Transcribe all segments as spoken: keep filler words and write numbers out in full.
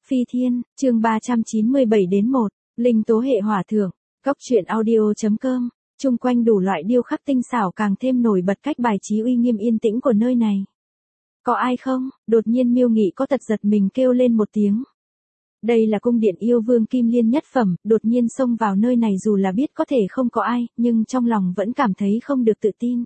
Phi Thiên, chương ba trăm chín mươi bảy đến một, Linh tố hệ hỏa thượng, Cốc truyện audio.com, chung quanh đủ loại điêu khắc tinh xảo càng thêm nổi bật cách bài trí uy nghiêm yên tĩnh của nơi này. Có ai không? Đột nhiên Miêu Nghị có tật giật mình kêu lên một tiếng. Đây là cung điện yêu vương Kim Liên nhất phẩm, đột nhiên xông vào nơi này dù là biết có thể không có ai, nhưng trong lòng vẫn cảm thấy không được tự tin.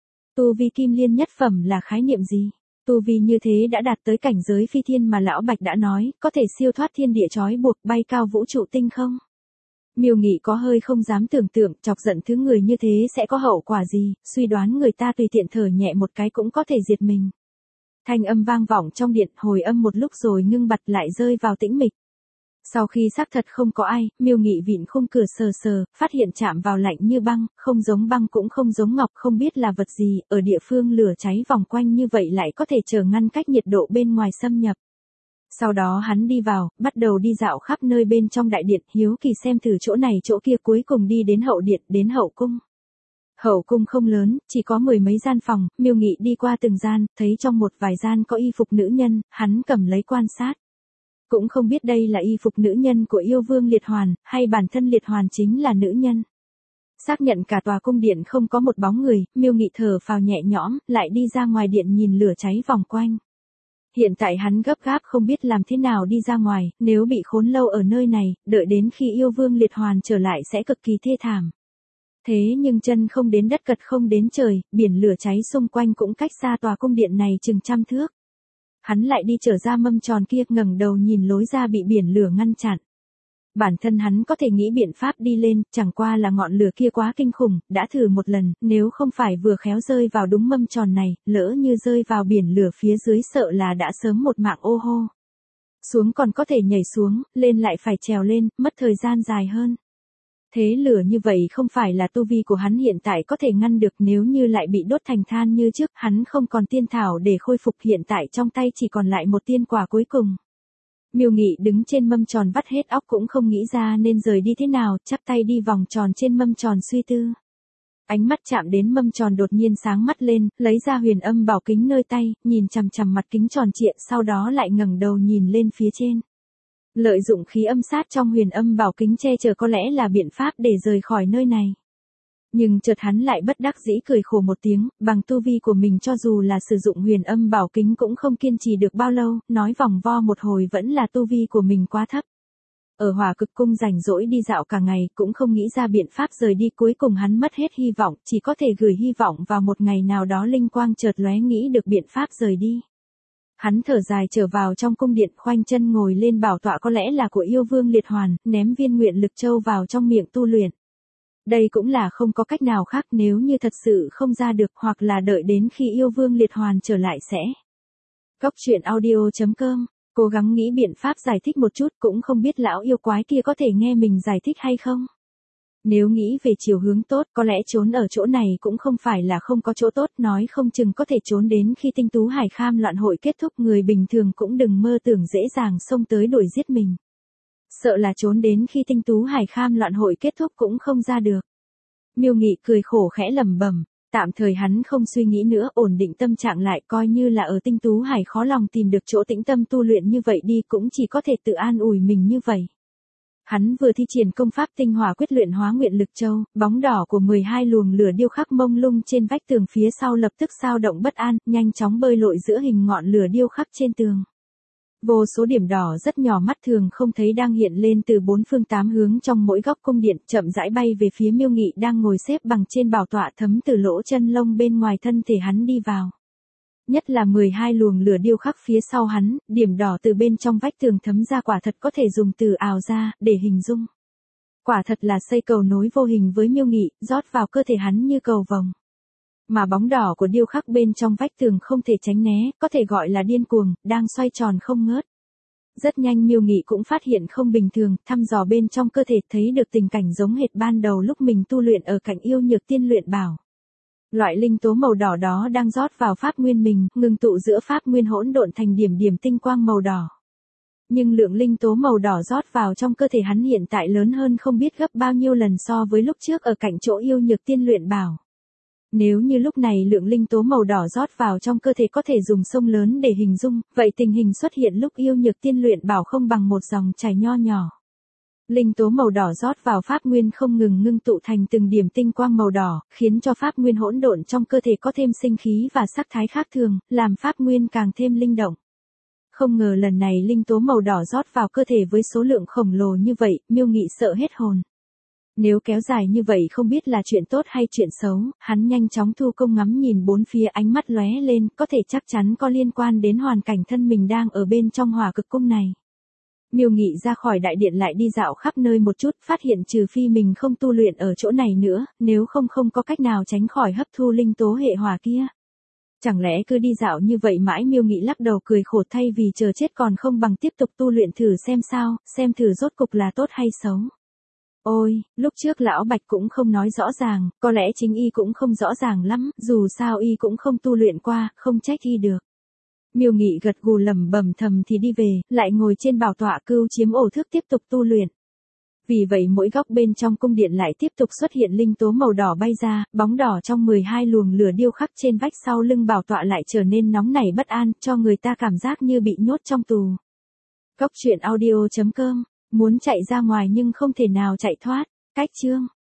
Tu vi Kim Liên nhất phẩm là khái niệm gì? Tu vi như thế đã đạt tới cảnh giới phi thiên mà Lão Bạch đã nói, có thể siêu thoát thiên địa trói buộc bay cao vũ trụ tinh không? Miêu Nghị có hơi không dám tưởng tượng, chọc giận thứ người như thế sẽ có hậu quả gì, suy đoán người ta tùy tiện thở nhẹ một cái cũng có thể diệt mình. Thanh âm vang vọng trong điện, hồi âm một lúc rồi ngưng bặt lại rơi vào tĩnh mịch. Sau khi xác thật không có ai, Miêu Nghị vịn khung cửa sờ sờ, phát hiện chạm vào lạnh như băng, không giống băng cũng không giống ngọc, không biết là vật gì, ở địa phương lửa cháy vòng quanh như vậy lại có thể chờ ngăn cách nhiệt độ bên ngoài xâm nhập. Sau đó hắn đi vào, bắt đầu đi dạo khắp nơi bên trong đại điện, hiếu kỳ xem thử chỗ này chỗ kia, cuối cùng đi đến hậu điện, đến hậu cung. Hậu cung không lớn, chỉ có mười mấy gian phòng, Miêu Nghị đi qua từng gian, thấy trong một vài gian có y phục nữ nhân, hắn cầm lấy quan sát. Cũng không biết đây là y phục nữ nhân của yêu vương Liệt Hoàn, hay bản thân Liệt Hoàn chính là nữ nhân. Xác nhận cả tòa cung điện không có một bóng người, Miêu Nghị thở phào nhẹ nhõm, lại đi ra ngoài điện nhìn lửa cháy vòng quanh. Hiện tại hắn gấp gáp không biết làm thế nào đi ra ngoài, nếu bị khốn lâu ở nơi này, đợi đến khi yêu vương Liệt Hoàn trở lại sẽ cực kỳ thê thảm. Thế nhưng chân không đến đất cật không đến trời, biển lửa cháy xung quanh cũng cách xa tòa cung điện này chừng trăm thước. Hắn lại đi trở ra mâm tròn kia, ngẩng đầu nhìn lối ra bị biển lửa ngăn chặn. Bản thân hắn có thể nghĩ biện pháp đi lên, chẳng qua là ngọn lửa kia quá kinh khủng, đã thử một lần, nếu không phải vừa khéo rơi vào đúng mâm tròn này, lỡ như rơi vào biển lửa phía dưới sợ là đã sớm một mạng ô hô. Xuống còn có thể nhảy xuống, lên lại phải trèo lên, mất thời gian dài hơn. Thế lửa như vậy không phải là tu vi của hắn hiện tại có thể ngăn được, nếu như lại bị đốt thành than như trước, hắn không còn tiên thảo để khôi phục, hiện tại trong tay chỉ còn lại một tiên quả cuối cùng. Miêu Nghị đứng trên mâm tròn vắt hết óc cũng không nghĩ ra nên rời đi thế nào, chắp tay đi vòng tròn trên mâm tròn suy tư. Ánh mắt chạm đến mâm tròn đột nhiên sáng mắt lên, lấy ra huyền âm bảo kính nơi tay, nhìn chằm chằm mặt kính tròn trịa, sau đó lại ngẩng đầu nhìn lên phía trên. Lợi dụng khí âm sát trong huyền âm bảo kính che chở có lẽ là biện pháp để rời khỏi nơi này. Nhưng chợt hắn lại bất đắc dĩ cười khổ một tiếng, bằng tu vi của mình cho dù là sử dụng huyền âm bảo kính cũng không kiên trì được bao lâu, nói vòng vo một hồi vẫn là tu vi của mình quá thấp. Ở Hỏa Cực Cung rảnh rỗi đi dạo cả ngày cũng không nghĩ ra biện pháp rời đi, cuối cùng hắn mất hết hy vọng, chỉ có thể gửi hy vọng vào một ngày nào đó linh quang chợt lóe nghĩ được biện pháp rời đi. Hắn thở dài trở vào trong cung điện, khoanh chân ngồi lên bảo tọa có lẽ là của yêu vương Liệt Hoàn, ném viên nguyện lực châu vào trong miệng tu luyện. Đây cũng là không có cách nào khác, nếu như thật sự không ra được hoặc là đợi đến khi yêu vương Liệt Hoàn trở lại sẽ. Cốc truyện audio.com, cố gắng nghĩ biện pháp giải thích một chút, cũng không biết lão yêu quái kia có thể nghe mình giải thích hay không. Nếu nghĩ về chiều hướng tốt, có lẽ trốn ở chỗ này cũng không phải là không có chỗ tốt, nói không chừng có thể trốn đến khi tinh tú hải kham loạn hội kết thúc, người bình thường cũng đừng mơ tưởng dễ dàng xông tới đuổi giết mình. Sợ là trốn đến khi tinh tú hải kham loạn hội kết thúc cũng không ra được. Miêu Nghị cười khổ khẽ lẩm bẩm, tạm thời hắn không suy nghĩ nữa, ổn định tâm trạng lại, coi như là ở tinh tú hải khó lòng tìm được chỗ tĩnh tâm tu luyện như vậy đi, cũng chỉ có thể tự an ủi mình như vậy. Hắn vừa thi triển công pháp tinh hỏa quyết luyện hóa nguyện lực châu, bóng đỏ của mười hai luồng lửa điêu khắc mông lung trên vách tường phía sau lập tức dao động bất an, nhanh chóng bơi lội giữa hình ngọn lửa điêu khắc trên tường. Vô số điểm đỏ rất nhỏ mắt thường không thấy đang hiện lên từ bốn phương tám hướng trong mỗi góc cung điện, chậm rãi bay về phía Miêu Nghị đang ngồi xếp bằng trên bảo tọa, thấm từ lỗ chân lông bên ngoài thân thể hắn đi vào. Nhất là mười hai luồng lửa điêu khắc phía sau hắn, điểm đỏ từ bên trong vách tường thấm ra quả thật có thể dùng từ ảo ra, để hình dung. Quả thật là xây cầu nối vô hình với Miêu Nghị, rót vào cơ thể hắn như cầu vồng. Mà bóng đỏ của điêu khắc bên trong vách tường không thể tránh né, có thể gọi là điên cuồng, đang xoay tròn không ngớt. Rất nhanh Miêu Nghị cũng phát hiện không bình thường, thăm dò bên trong cơ thể thấy được tình cảnh giống hệt ban đầu lúc mình tu luyện ở cạnh yêu nhược tiên luyện bảo. Loại linh tố màu đỏ đó đang rót vào pháp nguyên mình, ngưng tụ giữa pháp nguyên hỗn độn thành điểm điểm tinh quang màu đỏ. Nhưng lượng linh tố màu đỏ rót vào trong cơ thể hắn hiện tại lớn hơn không biết gấp bao nhiêu lần so với lúc trước ở cạnh chỗ yêu nhược tiên luyện bảo. Nếu như lúc này lượng linh tố màu đỏ rót vào trong cơ thể có thể dùng sông lớn để hình dung, vậy tình hình xuất hiện lúc yêu nhược tiên luyện bảo không bằng một dòng chảy nho nhỏ. Linh tố màu đỏ rót vào pháp nguyên không ngừng ngưng tụ thành từng điểm tinh quang màu đỏ, khiến cho pháp nguyên hỗn độn trong cơ thể có thêm sinh khí và sắc thái khác thường, làm pháp nguyên càng thêm linh động. Không ngờ lần này linh tố màu đỏ rót vào cơ thể với số lượng khổng lồ như vậy, Miêu Nghị sợ hết hồn. Nếu kéo dài như vậy không biết là chuyện tốt hay chuyện xấu, hắn nhanh chóng thu công ngắm nhìn bốn phía, ánh mắt lóe lên, có thể chắc chắn có liên quan đến hoàn cảnh thân mình đang ở bên trong hỏa cực cung này. Miêu Nghị ra khỏi đại điện lại đi dạo khắp nơi một chút, phát hiện trừ phi mình không tu luyện ở chỗ này nữa, nếu không không có cách nào tránh khỏi hấp thu linh tố hệ hỏa kia. Chẳng lẽ cứ đi dạo như vậy mãi? Miêu Nghị lắc đầu cười khổ, thay vì chờ chết còn không bằng tiếp tục tu luyện thử xem sao, xem thử rốt cục là tốt hay xấu. Ôi, lúc trước lão Bạch cũng không nói rõ ràng, có lẽ chính y cũng không rõ ràng lắm, dù sao y cũng không tu luyện qua, không trách y được. Miêu Nghị gật gù lẩm bẩm thầm thì đi về, lại ngồi trên bảo tọa cưu chiếm ổ thước tiếp tục tu luyện. Vì vậy mỗi góc bên trong cung điện lại tiếp tục xuất hiện linh tố màu đỏ bay ra, bóng đỏ trong mười hai luồng lửa điêu khắc trên vách sau lưng bảo tọa lại trở nên nóng nảy bất an, cho người ta cảm giác như bị nhốt trong tù. Góc truyện audio chấm com, muốn chạy ra ngoài nhưng không thể nào chạy thoát. Cách chương